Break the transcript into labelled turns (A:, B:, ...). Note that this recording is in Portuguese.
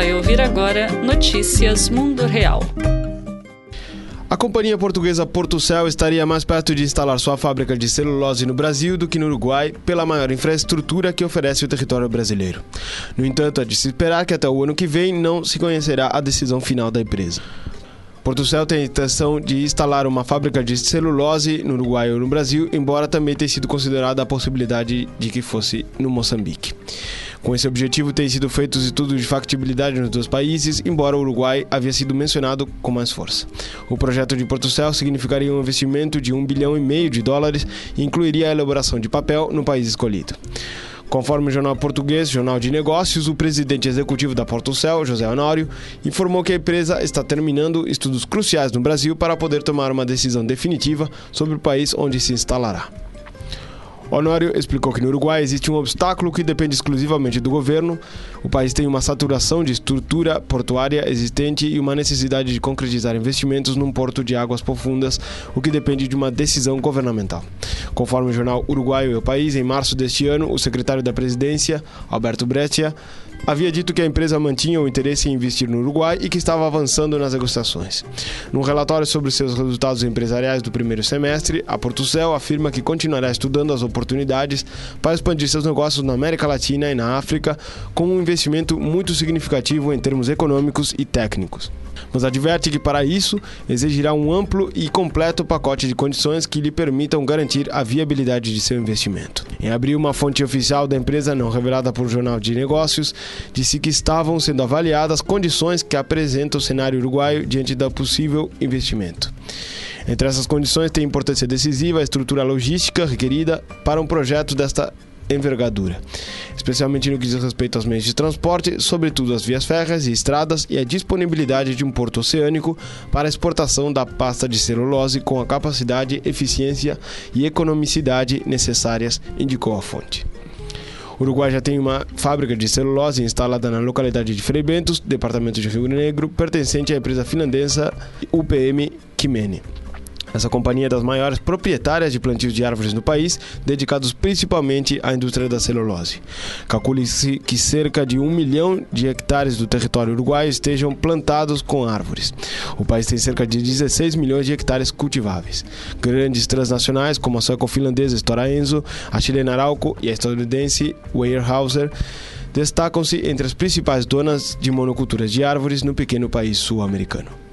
A: vai ouvir agora Notícias Mundo Real.
B: A companhia portuguesa Portucel estaria mais perto de instalar sua fábrica de celulose no Brasil do que no Uruguai, pela maior infraestrutura que oferece o território brasileiro. No entanto, é de se esperar que até o ano que vem não se conhecerá a decisão final da empresa. Portucel tem a intenção de instalar uma fábrica de celulose no Uruguai ou no Brasil, embora também tenha sido considerada a possibilidade de que fosse no Moçambique. Com esse objetivo, têm sido feitos estudos de factibilidade nos dois países, embora o Uruguai havia sido mencionado com mais força. O projeto de Portucel significaria um investimento de $1,5 bilhão e incluiria a elaboração de papel no país escolhido. Conforme o jornal português Jornal de Negócios, o presidente executivo da Portucel, José Honório, informou que a empresa está terminando estudos cruciais no Brasil para poder tomar uma decisão definitiva sobre o país onde se instalará. Honório explicou que no Uruguai existe um obstáculo que depende exclusivamente do governo. O país tem uma saturação de estrutura portuária existente e uma necessidade de concretizar investimentos num porto de águas profundas, o que depende de uma decisão governamental. Conforme o jornal Uruguaio e o País, em março deste ano, o secretário da Presidência, Alberto Breccia, havia dito que a empresa mantinha o interesse em investir no Uruguai e que estava avançando nas negociações. Num relatório sobre seus resultados empresariais do primeiro semestre, a Portucel afirma que continuará estudando as oportunidades para expandir seus negócios na América Latina e na África, com um investimento muito significativo em termos econômicos e técnicos. Mas adverte que, para isso, exigirá um amplo e completo pacote de condições que lhe permitam garantir a viabilidade de seu investimento. Em abril, uma fonte oficial da empresa, não revelada por Jornal de Negócios, disse que estavam sendo avaliadas condições que apresentam o cenário uruguaio diante do possível investimento. Entre essas condições tem importância decisiva a estrutura logística requerida para um projeto desta envergadura, especialmente no que diz respeito aos meios de transporte, sobretudo as vias férreas e estradas, e a disponibilidade de um porto oceânico para a exportação da pasta de celulose com a capacidade, eficiência e economicidade necessárias, indicou a fonte. O Uruguai já tem uma fábrica de celulose instalada na localidade de Frei Bentos, departamento de Rio Negro, pertencente à empresa finlandesa UPM Kymmene. Essa companhia é das maiores proprietárias de plantios de árvores no país, dedicados principalmente à indústria da celulose. Calcule-se que cerca de 1 milhão de hectares do território uruguaio estejam plantados com árvores. O país tem cerca de 16 milhões de hectares cultiváveis. Grandes transnacionais, como a sueco-finlandesa Stora Enso, a chilena Arauco e a estadunidense Weyerhaeuser, destacam-se entre as principais donas de monoculturas de árvores no pequeno país sul-americano.